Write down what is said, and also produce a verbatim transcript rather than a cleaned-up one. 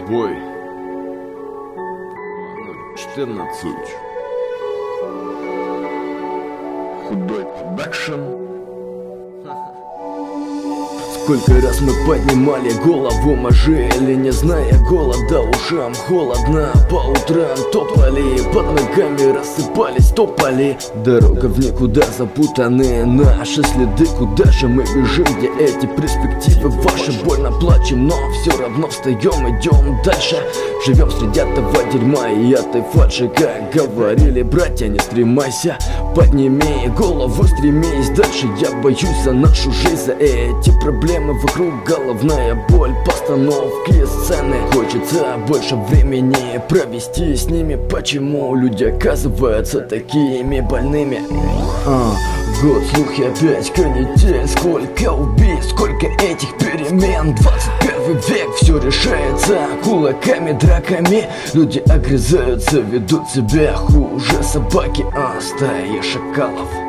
Бой четырнадцать. Худой продакшн. Сколько раз мы поднимали голову, мы жили, не зная голода, ушам холодно. По утрам топали, под ногами рассыпались тополи. Дорога в никуда, запутанные наши следы. Куда же мы бежим, где эти перспективы ваши? Больно плачем, но все равно встаем, идем дальше. Живем среди этого дерьма и этой фальши. Как говорили братья, не стремайся, подними голову, стремись дальше. Я боюсь за нашу жизнь, за эти проблемы вокруг, головная боль, постановки сцены. Хочется больше времени провести с ними. Почему люди оказываются такими больными? А, год, слухи, опять канитель. Сколько убийств, сколько этих перемен. Двадцать первый век, все решается кулаками, драками. Люди огрызаются, ведут себя хуже собаки, а стаи шакалов.